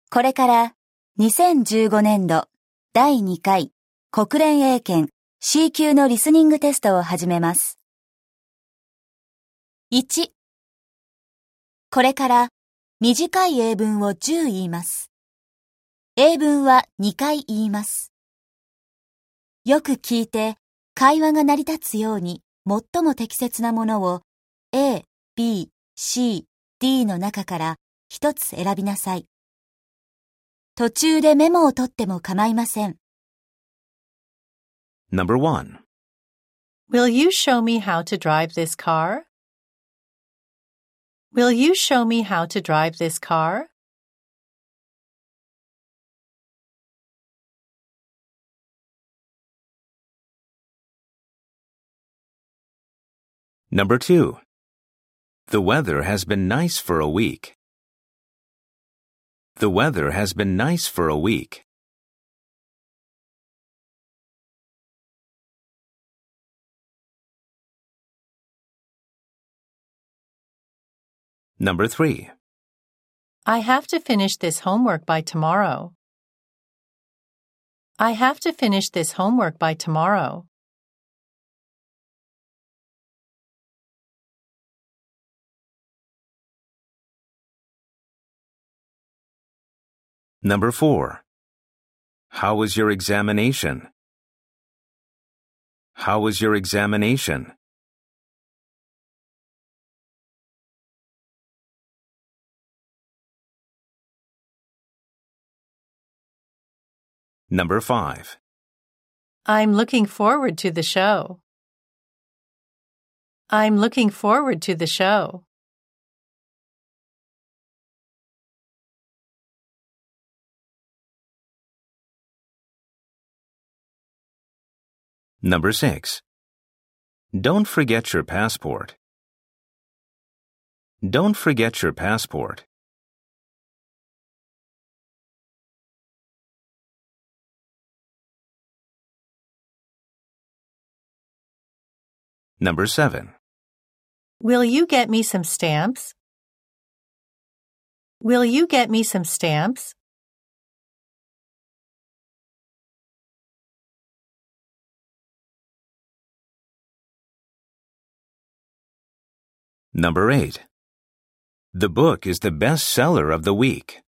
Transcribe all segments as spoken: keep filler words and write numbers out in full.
これからにせんじゅうごねんどだいにかい国連英検 シー 級のリスニングテストを始めます。いち、これから短い英文をじゅう言います。英文はにかい言います。よく聞いて会話が成り立つように最も適切なものを A、B、C、D の中から一つ選びなさい。途中でメモを取っても構いません。 Number one. Will you show me how to drive this car? Will you show me how to drive this car? Number two. The weather has been nice for a week. The weather has been nice for a week. Number three. I have to finish this homework by tomorrow. I have to finish this homework by tomorrow. Number four. How was your examination? How was your examination? Number five. I'm looking forward to the show. I'm looking forward to the show. Number six. Don't forget your passport. Don't forget your passport. Number seven. Will you get me some stamps? Will you get me some stamps? Number eight. The book is the best seller of the week.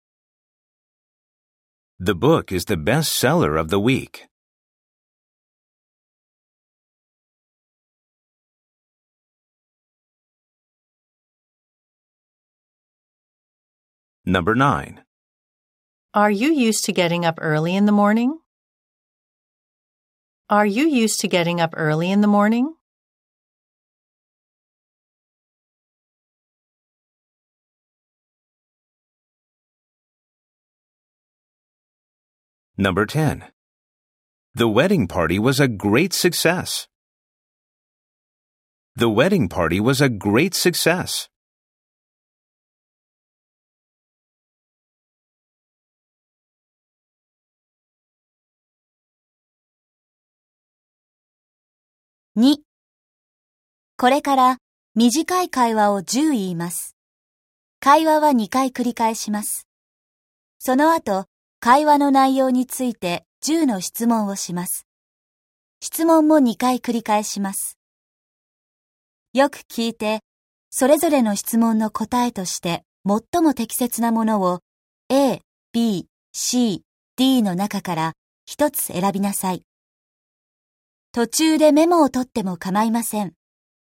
The book is the best seller of the week. Number nine. Are you used to getting up early in the morning? Are you used to getting up early in the morning? Number ten. The wedding party was a great success. The wedding party was a great success. に、これから短い会話をじゅう言います。会話はにかい繰り返します。その後、会話の内容についてじゅうの質問をします。質問もにかい繰り返します。よく聞いて、それぞれの質問の答えとして最も適切なものを A、B、C、D の中から一つ選びなさい。途中でメモを取っても構いません。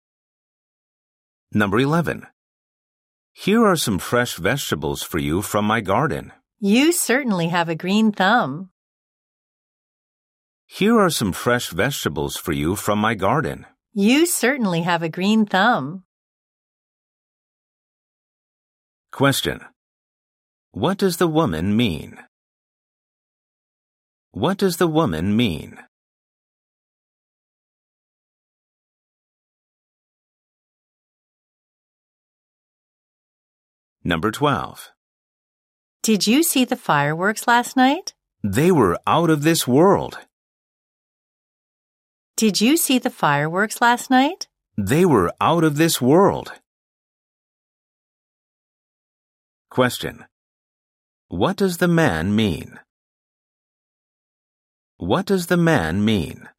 Number eleven. Here are some fresh vegetables for you from my garden. You certainly have a green thumb. Here are some fresh vegetables for you from my garden. You certainly have a green thumb. Question. What does the woman mean? What does the woman mean? Number twelve. Did you see the fireworks last night? They were out of this world. Did you see the fireworks last night? They were out of this world. Question. What does the man mean? What does the man mean?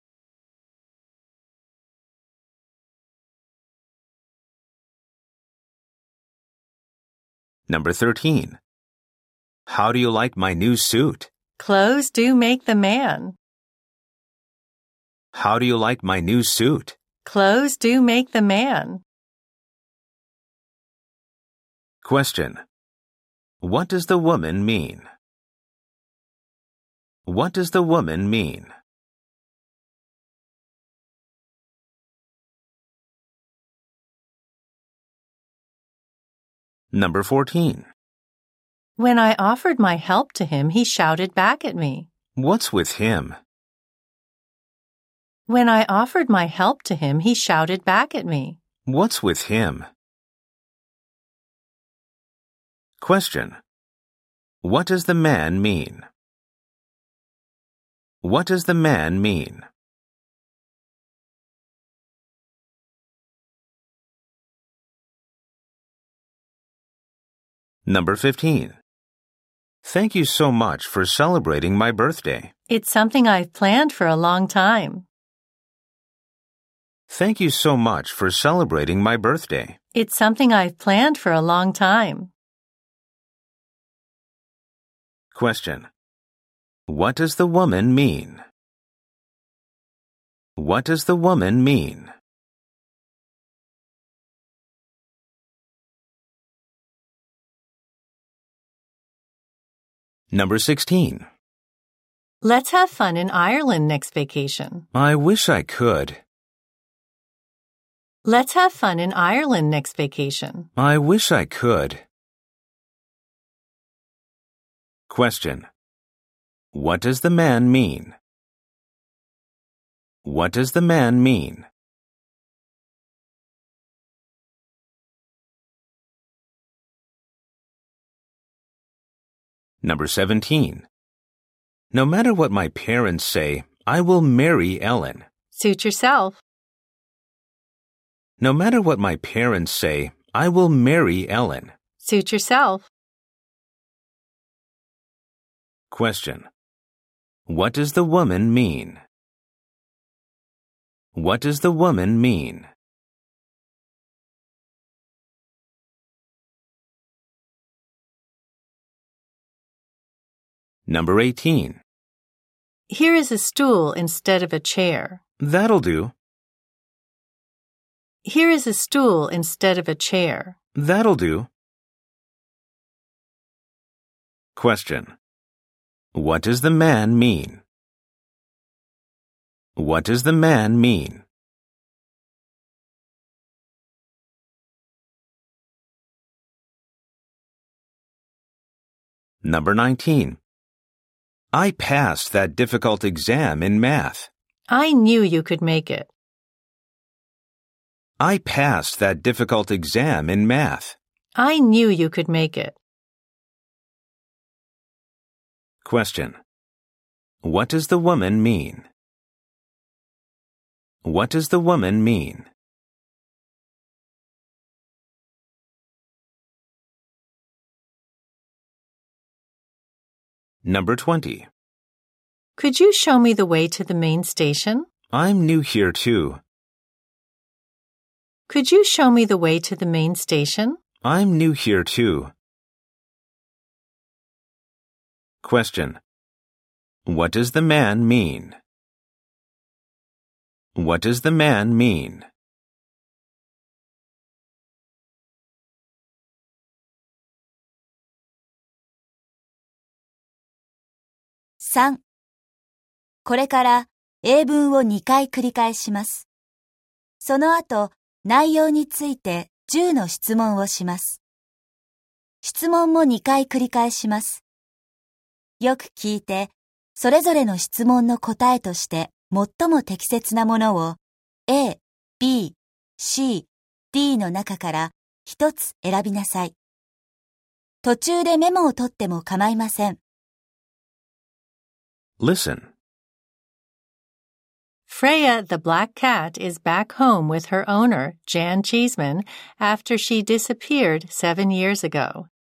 Number thirteen. How do you like my new suit? Clothes do make the man. How do you like my new suit? Clothes do make the man. Question. What does the woman mean? What does the woman mean? Number fourteen. When I offered my help to him, he shouted back at me. What's with him? When I offered my help to him, he shouted back at me. What's with him? Question. What does the man mean? What does the man mean? Number fifteen. Thank you so much for celebrating my birthday. It's something I've planned for a long time. Thank you so much for celebrating my birthday. It's something I've planned for a long time. Question. What does the woman mean? What does the woman mean? Number sixteen. Let's have fun in Ireland next vacation. I wish I could. Let's have fun in Ireland next vacation. I wish I could. Question. What does the man mean? What does the man mean? Number seventeen. No matter what my parents say, I will marry Ellen. Suit yourself. No matter what my parents say, I will marry Ellen. Suit yourself. Question. What does the woman mean? What does the woman mean? Number eighteen. Here is a stool instead of a chair. That'll do. Here is a stool instead of a chair. That'll do. Question. What does the man mean? What does the man mean? Number nineteen. I passed that difficult exam in math. I knew you could make it. I passed that difficult exam in math. I knew you could make it. Question. What does the woman mean? What does the woman mean? Number twenty. Could you show me the way to the main station? I'm new here too. Could you show me the way to the main station? I'm new here too. Question. What does the man mean? What does the man mean? さん. これから英文をにかい繰り返します。その後、内容についてじゅうの質問をします。質問もにかい繰り返します。よく聞いて、それぞれの質問の答えとして最も適切なものを A、B、C、D の中から一つ選びなさい。途中でメモを取っても構いません。 Listen. Freya the black cat is back home with her owner, Jan Cheeseman, after she disappeared seven years ago.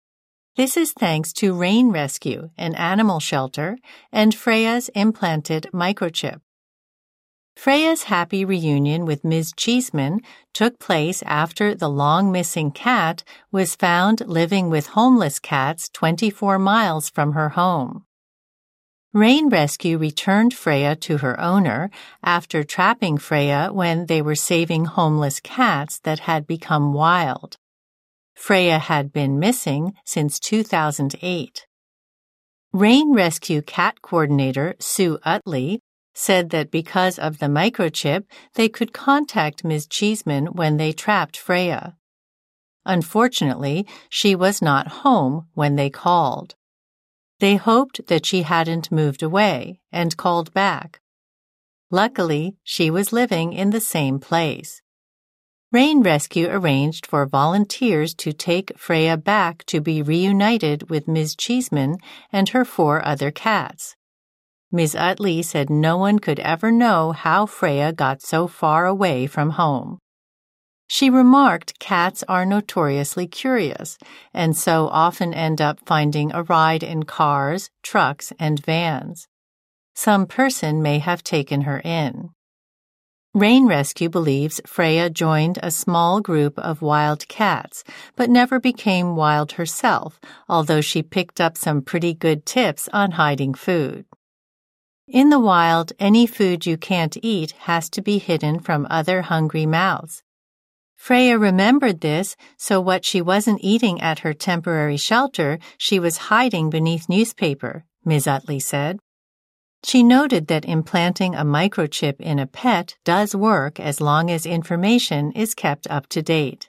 This is thanks to Rain Rescue, an animal shelter, and Freya's implanted microchip. Freya's happy reunion with Miz Cheeseman took place after the long-missing cat was found living with homeless cats twenty-four miles from her home. Rain Rescue returned Freya to her owner after trapping Freya when they were saving homeless cats that had become wild. Freya had been missing since two thousand eight. Rain Rescue Cat Coordinator Sue Utley said that because of the microchip, they could contact Miz Cheeseman when they trapped Freya. Unfortunately, she was not home when they called. They hoped that she hadn't moved away and called back. Luckily, she was living in the same place. Rain Rescue arranged for volunteers to take Freya back to be reunited with Miz Cheeseman and her four other cats. Miz Utley said no one could ever know how Freya got so far away from home. She remarked cats are notoriously curious and so often end up finding a ride in cars, trucks, and vans. Some person may have taken her in. Rain Rescue believes Freya joined a small group of wild cats, but never became wild herself, although she picked up some pretty good tips on hiding food. In the wild, any food you can't eat has to be hidden from other hungry mouths. Freya remembered this, so what she wasn't eating at her temporary shelter, she was hiding beneath newspaper, Miz Utley said. She noted that implanting a microchip in a pet does work as long as information is kept up to date.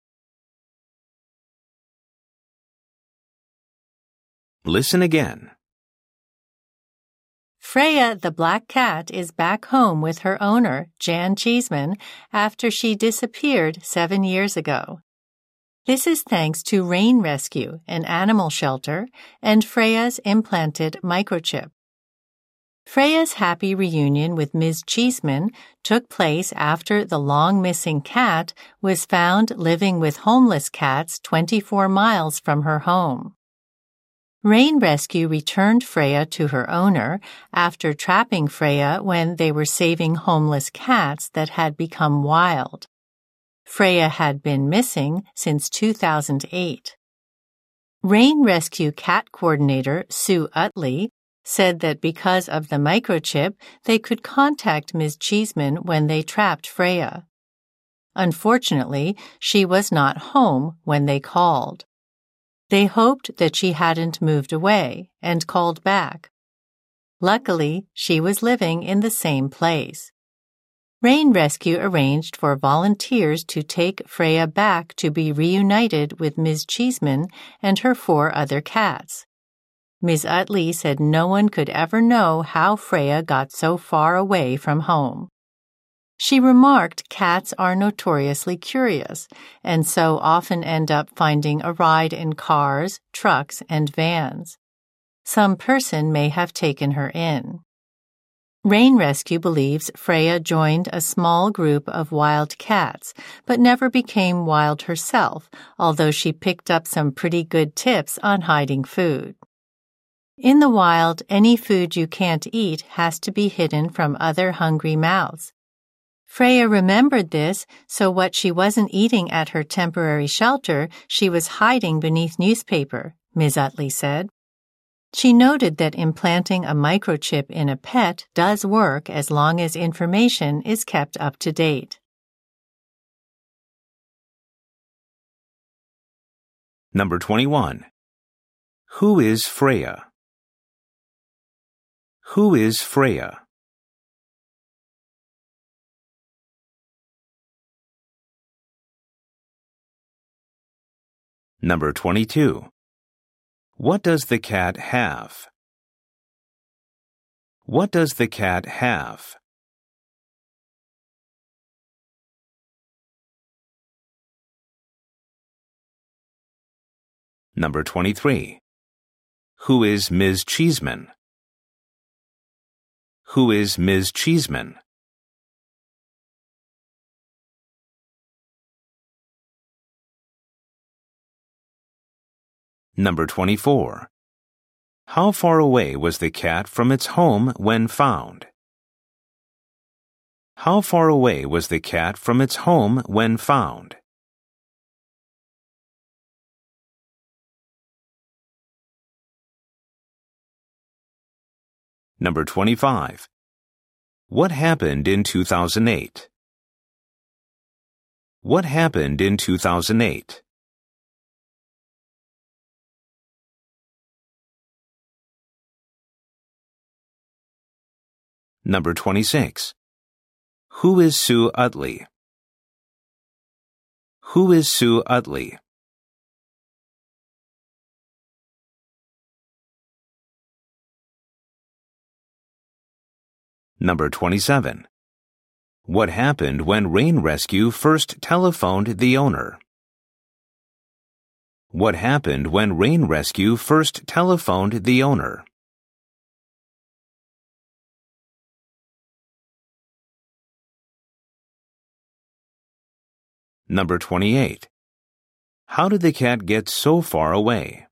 Listen again. Freya the black cat is back home with her owner, Jan Cheeseman, after she disappeared seven years ago. This is thanks to Rain Rescue, an animal shelter, and Freya's implanted microchip. Freya's happy reunion with Miz Cheeseman took place after the long-missing cat was found living with homeless cats twenty-four miles from her home. Rain Rescue returned Freya to her owner after trapping Freya when they were saving homeless cats that had become wild. Freya had been missing since two thousand eight. Rain Rescue Cat Coordinator Sue Utley said that because of the microchip, they could contact Miz Cheeseman when they trapped Freya. Unfortunately, she was not home when they called. They hoped that she hadn't moved away and called back. Luckily, she was living in the same place. Rain Rescue arranged for volunteers to take Freya back to be reunited with Miz Cheeseman and her four other cats. Miz Utley said no one could ever know how Freya got so far away from home. She remarked cats are notoriously curious and so often end up finding a ride in cars, trucks, and vans. Some person may have taken her in. Rain Rescue believes Freya joined a small group of wild cats, but never became wild herself, although she picked up some pretty good tips on hiding food. In the wild, any food you can't eat has to be hidden from other hungry mouths. Freya remembered this, so what she wasn't eating at her temporary shelter, she was hiding beneath newspaper, Miz Utley said. She noted that implanting a microchip in a pet does work as long as information is kept up to date. Number twenty-one. Who is Freya? Who is Freya? Number twenty-two. What does the cat have? What does the cat have? Number twenty-three. Who is Miz Cheeseman? Who is Miz Cheeseman? Number twenty-four. How far away was the cat from its home when found? How far away was the cat from its home when found? Number twenty-five. What happened in two thousand eight? What happened in two thousand eight? Number twenty-six. Who is Sue Utley? Who is Sue Utley? Number twenty-seven. What happened when Rain Rescue first telephoned the owner? What happened when Rain Rescue first telephoned the owner? Number twenty-eight. How did the cat get so far away?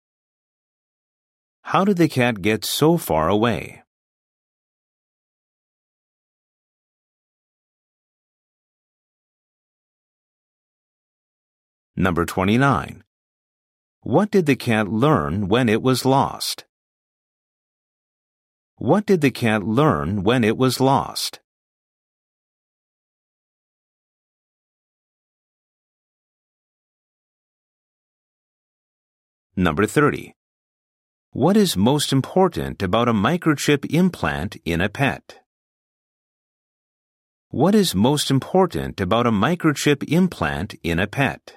How did the cat get so far away? Number twenty-nine. What did the cat learn when it was lost? What did the cat learn when it was lost? Number thirty. What is most important about a microchip implant in a pet? What is most important about a microchip implant in a pet?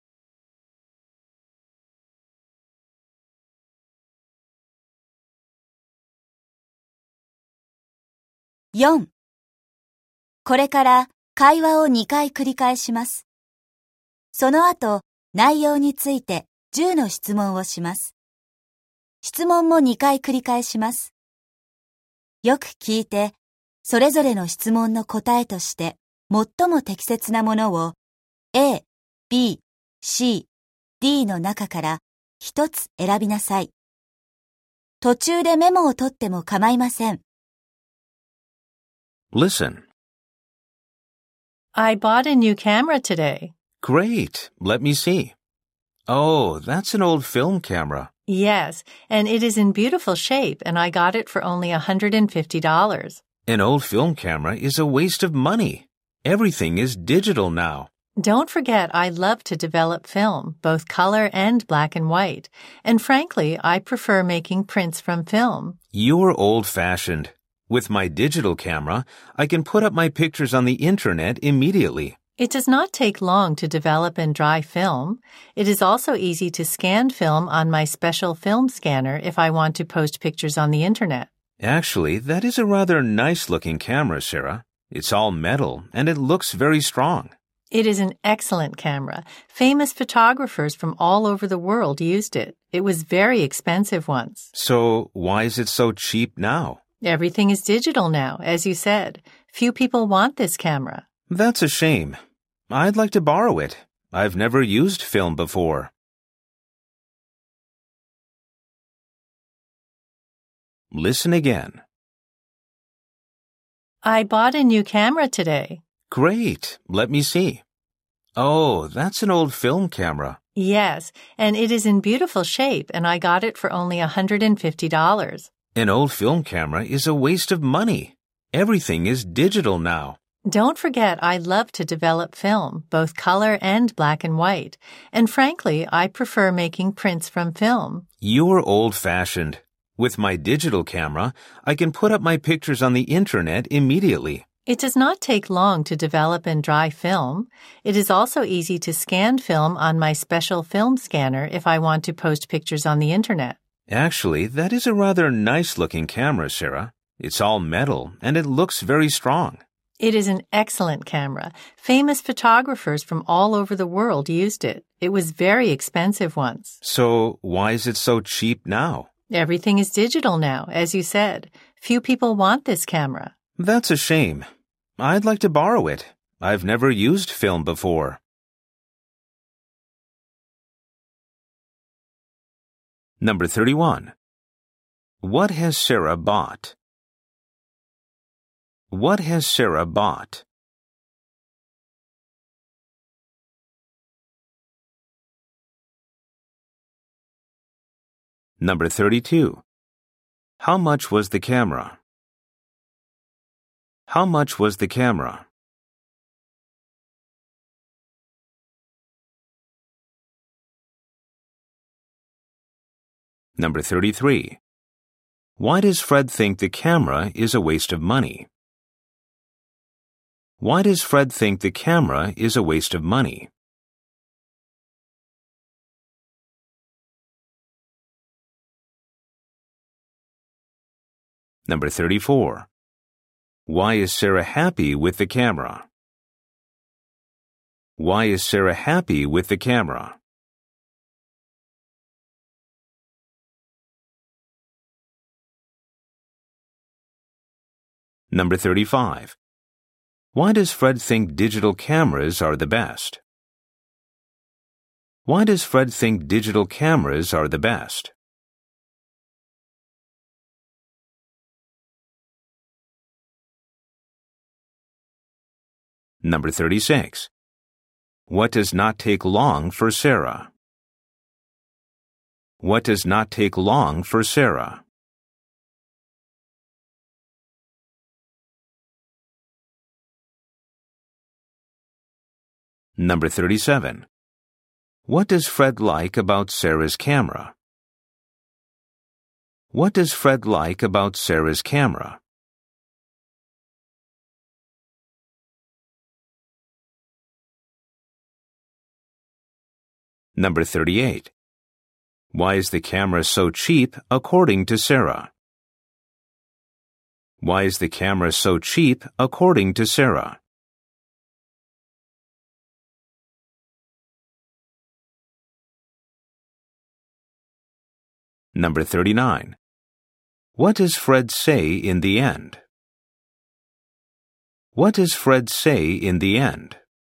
よん. これから会話をにかい繰り返します。その後、内容についてじゅうの質問をします。質問もにかい繰り返します。よく聞いて、それぞれの質問の答えとして最も適切なものを A、B、C、D の中から一つ選びなさい。途中でメモを取っても構いません。 Listen. I bought a new camera today. Great. Let me see. Oh, that's an old film camera. Yes, and it is in beautiful shape, and I got it for only one hundred fifty dollars. An old film camera is a waste of money. Everything is digital now. Don't forget I love to develop film, both color and black and white. And frankly, I prefer making prints from film. You're old-fashioned. With my digital camera, I can put up my pictures on the internet immediately. It does not take long to develop and dry film. It is also easy to scan film on my special film scanner if I want to post pictures on the internet. Actually, that is a rather nice-looking camera, Sarah. It's all metal, and it looks very strong. It is an excellent camera. Famous photographers from all over the world used it. It was very expensive once. So, why is it so cheap now? Everything is digital now, as you said. Few people want this camera. That's a shame. I'd like to borrow it. I've never used film before. Listen again. I bought a new camera today. Great. Let me see. Oh, that's an old film camera. Yes, and it is in beautiful shape, and I got it for only one hundred fifty dollars. An old film camera is a waste of money. Everything is digital now. Don't forget I love to develop film, both color and black and white. And frankly, I prefer making prints from film. You're old-fashioned. With my digital camera, I can put up my pictures on the internet immediately. It does not take long to develop and dry film. It is also easy to scan film on my special film scanner if I want to post pictures on the internet. Actually, that is a rather nice-looking camera, Sarah. It's all metal, and it looks very strong. It is an excellent camera. Famous photographers from all over the world used it. It was very expensive once. So, why is it so cheap now? Everything is digital now, as you said. Few people want this camera. That's a shame. I'd like to borrow it. I've never used film before. Number thirty-one. What has Sarah bought? What has Sarah bought? Number thirty-two. How much was the camera? How much was the camera? Number thirty-three. Why does Fred think the camera is a waste of money? Why does Fred think the camera is a waste of money? Number thirty-four. Why is Sarah happy with the camera? Why is Sarah happy with the camera? Number thirty-five. Why does Fred think digital cameras are the best? Why does Fred think digital cameras are the best? Number thirty-six. What does not take long for Sarah? What does not take long for Sarah? Number thirty-seven. What does Fred like about Sarah's camera? What does Fred like about Sarah's camera? Number thirty-eight. Why is the camera so cheap according to Sarah? Why is the camera so cheap according to Sarah? Number thirty-nine. What does Fred say in the end? What does Fred say in the end?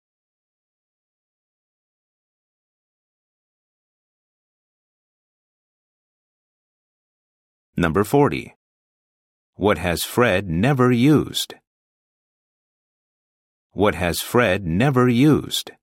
Number forty. What has Fred never used? What has Fred never used?